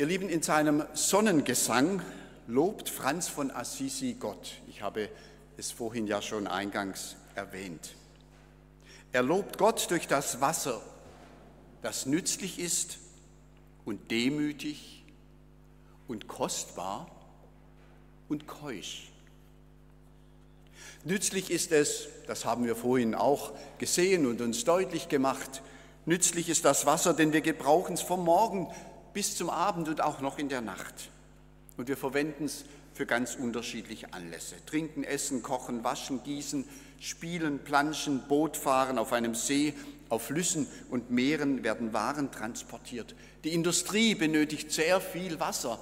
Ihr Lieben, in seinem Sonnengesang lobt Franz von Assisi Gott. Ich habe es vorhin ja schon eingangs erwähnt. Er lobt Gott durch das Wasser, das nützlich ist und demütig und kostbar und keusch. Nützlich ist es, das haben wir vorhin auch gesehen und uns deutlich gemacht, nützlich ist das Wasser, denn wir gebrauchen es vom Morgen bis zum Abend und auch noch in der Nacht. Und wir verwenden es für ganz unterschiedliche Anlässe. Trinken, essen, kochen, waschen, gießen, spielen, planschen, Bootfahren auf einem See, auf Flüssen und Meeren werden Waren transportiert. Die Industrie benötigt sehr viel Wasser.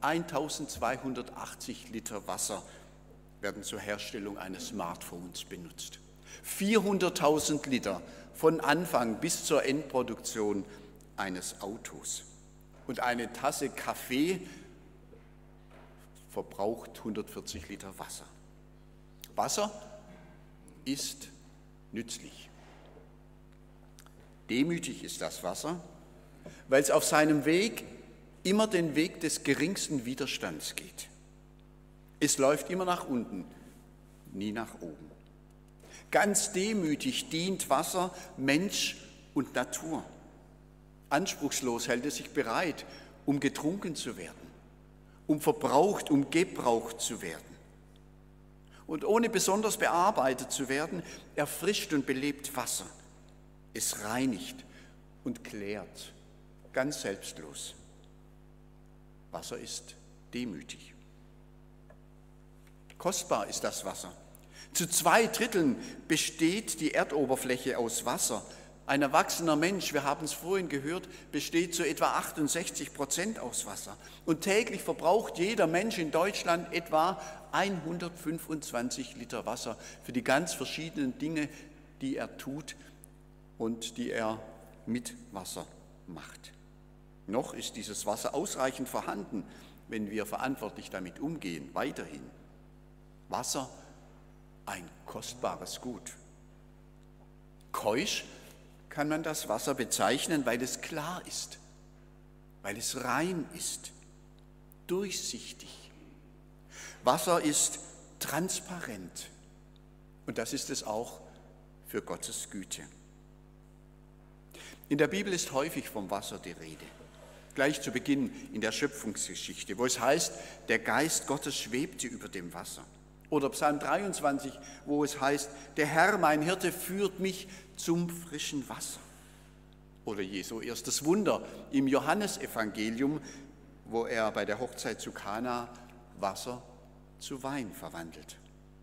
1280 Liter Wasser werden zur Herstellung eines Smartphones benutzt. 400.000 Liter von Anfang bis zur Endproduktion eines Autos. Und eine Tasse Kaffee verbraucht 140 Liter Wasser. Wasser ist nützlich. Demütig ist das Wasser, weil es auf seinem Weg immer den Weg des geringsten Widerstands geht. Es läuft immer nach unten, nie nach oben. Ganz demütig dient Wasser Mensch und Natur. Anspruchslos hält es sich bereit, um getrunken zu werden, um verbraucht, um gebraucht zu werden. Und ohne besonders bearbeitet zu werden, erfrischt und belebt Wasser. Es reinigt und klärt, ganz selbstlos. Wasser ist demütig. Kostbar ist das Wasser. Zu 2/3 besteht die Erdoberfläche aus Wasser. Ein erwachsener Mensch, wir haben es vorhin gehört, besteht zu etwa 68% aus Wasser. Und täglich verbraucht jeder Mensch in Deutschland etwa 125 Liter Wasser für die ganz verschiedenen Dinge, die er tut und die er mit Wasser macht. Noch ist dieses Wasser ausreichend vorhanden, wenn wir verantwortlich damit umgehen, weiterhin. Wasser, ein kostbares Gut. Keusch kann man das Wasser bezeichnen, weil es klar ist, weil es rein ist, durchsichtig. Wasser ist transparent und das ist es auch für Gottes Güte. In der Bibel ist häufig vom Wasser die Rede. Gleich zu Beginn in der Schöpfungsgeschichte, wo es heißt, der Geist Gottes schwebte über dem Wasser. Oder Psalm 23, wo es heißt, der Herr, mein Hirte, führt mich zum frischen Wasser. Oder Jesu erstes Wunder im Johannesevangelium, wo er bei der Hochzeit zu Kana Wasser zu Wein verwandelt.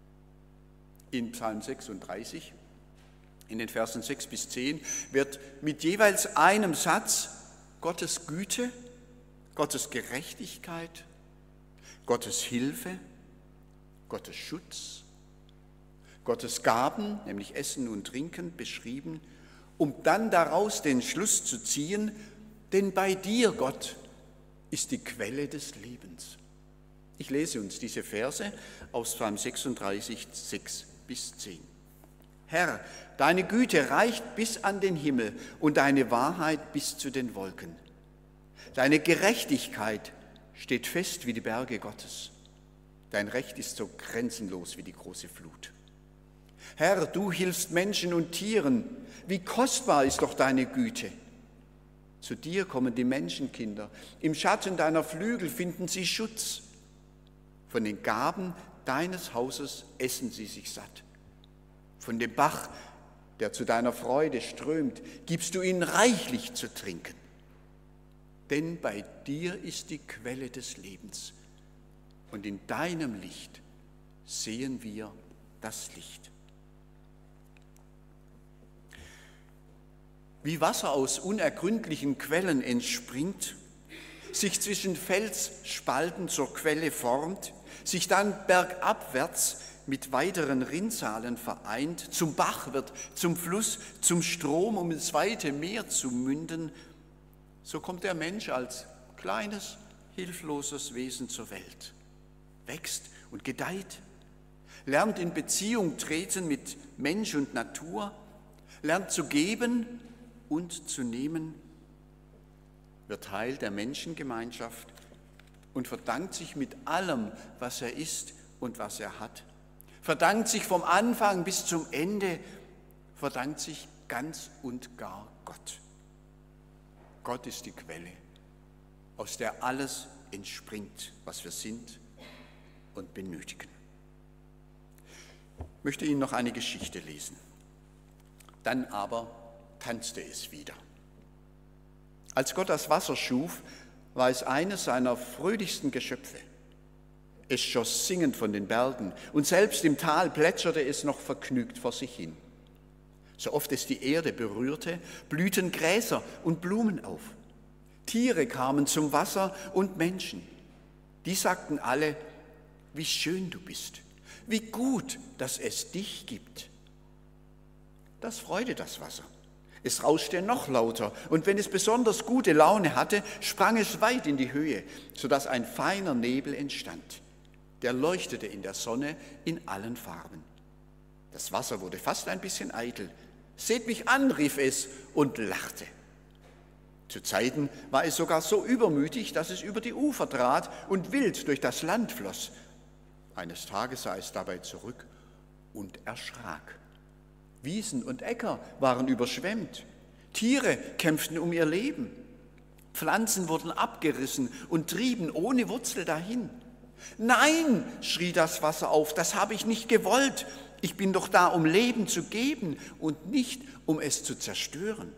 In Psalm 36, in den Versen 6 bis 10, wird mit jeweils einem Satz Gottes Güte, Gottes Gerechtigkeit, Gottes Hilfe, Gottes Schutz, Gottes Gaben, nämlich Essen und Trinken, beschrieben, um dann daraus den Schluss zu ziehen, denn bei dir, Gott, ist die Quelle des Lebens. Ich lese uns diese Verse aus Psalm 36, 6 bis 10. Herr, deine Güte reicht bis an den Himmel und deine Wahrheit bis zu den Wolken. Deine Gerechtigkeit steht fest wie die Berge Gottes. Dein Recht ist so grenzenlos wie die große Flut. Herr, du hilfst Menschen und Tieren. Wie kostbar ist doch deine Güte. Zu dir kommen die Menschenkinder. Im Schatten deiner Flügel finden sie Schutz. Von den Gaben deines Hauses essen sie sich satt. Von dem Bach, der zu deiner Freude strömt, gibst du ihnen reichlich zu trinken. Denn bei dir ist die Quelle des Lebens. Und in deinem Licht sehen wir das Licht. Wie Wasser aus unergründlichen Quellen entspringt, sich zwischen Felsspalten zur Quelle formt, sich dann bergabwärts mit weiteren Rinnsalen vereint, zum Bach wird, zum Fluss, zum Strom, um ins weite Meer zu münden, so kommt der Mensch als kleines, hilfloses Wesen zur Welt. Wächst und gedeiht, lernt in Beziehung treten mit Mensch und Natur, lernt zu geben und zu nehmen wird Teil der Menschengemeinschaft und verdankt sich mit allem, was er ist und was er hat. Verdankt sich vom Anfang bis zum Ende, verdankt sich ganz und gar Gott. Gott ist die Quelle, aus der alles entspringt, was wir sind und benötigen. Ich möchte Ihnen noch eine Geschichte lesen. Dann aber tanzte es wieder. Als Gott das Wasser schuf, war es eines seiner fröhlichsten Geschöpfe. Es schoss singend von den Bergen und selbst im Tal plätscherte es noch vergnügt vor sich hin. So oft es die Erde berührte, blühten Gräser und Blumen auf. Tiere kamen zum Wasser und Menschen. Die sagten alle, wie schön du bist, wie gut, dass es dich gibt. Das freute das Wasser. Es rauschte noch lauter und wenn es besonders gute Laune hatte, sprang es weit in die Höhe, sodass ein feiner Nebel entstand. Der leuchtete in der Sonne in allen Farben. Das Wasser wurde fast ein bisschen eitel. Seht mich an, rief es und lachte. Zu Zeiten war es sogar so übermütig, dass es über die Ufer trat und wild durch das Land floss. Eines Tages sah es dabei zurück und erschrak. Wiesen und Äcker waren überschwemmt. Tiere kämpften um ihr Leben. Pflanzen wurden abgerissen und trieben ohne Wurzel dahin. Nein, schrie das Wasser auf, das habe ich nicht gewollt. Ich bin doch da, um Leben zu geben und nicht, um es zu zerstören.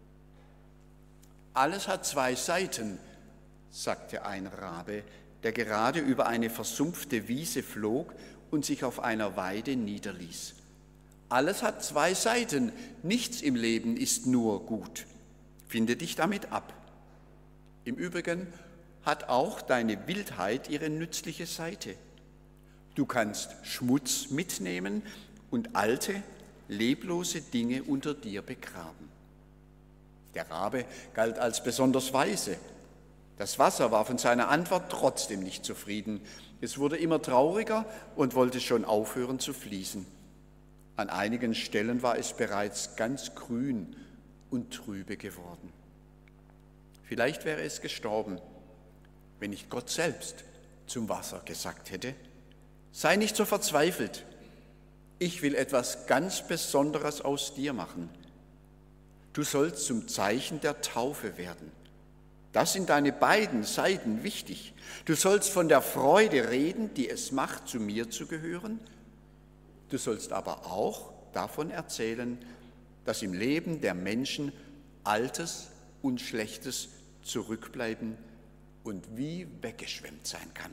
Alles hat zwei Seiten, sagte ein Rabe, der gerade über eine versumpfte Wiese flog und sich auf einer Weide niederließ. Alles hat zwei Seiten, nichts im Leben ist nur gut. Finde dich damit ab. Im Übrigen hat auch deine Wildheit ihre nützliche Seite. Du kannst Schmutz mitnehmen und alte, leblose Dinge unter dir begraben. Der Rabe galt als besonders weise. Das Wasser war von seiner Antwort trotzdem nicht zufrieden. Es wurde immer trauriger und wollte schon aufhören zu fließen. An einigen Stellen war es bereits ganz grün und trübe geworden. Vielleicht wäre es gestorben, wenn nicht Gott selbst zum Wasser gesagt hätte: Sei nicht so verzweifelt, ich will etwas ganz Besonderes aus dir machen. Du sollst zum Zeichen der Taufe werden. Das sind deine beiden Seiten wichtig. Du sollst von der Freude reden, die es macht, zu mir zu gehören. Du sollst aber auch davon erzählen, dass im Leben der Menschen Altes und Schlechtes zurückbleiben und wie weggeschwemmt sein kann.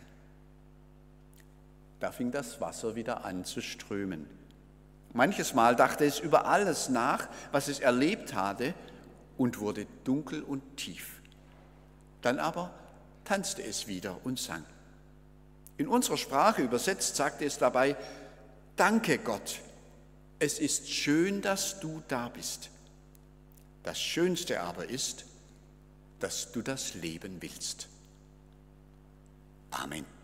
Da fing das Wasser wieder an zu strömen. Manches Mal dachte es über alles nach, was es erlebt hatte, und wurde dunkel und tief. Dann aber tanzte es wieder und sang. In unserer Sprache übersetzt sagte es dabei: Danke Gott, es ist schön, dass du da bist. Das Schönste aber ist, dass du das Leben willst. Amen.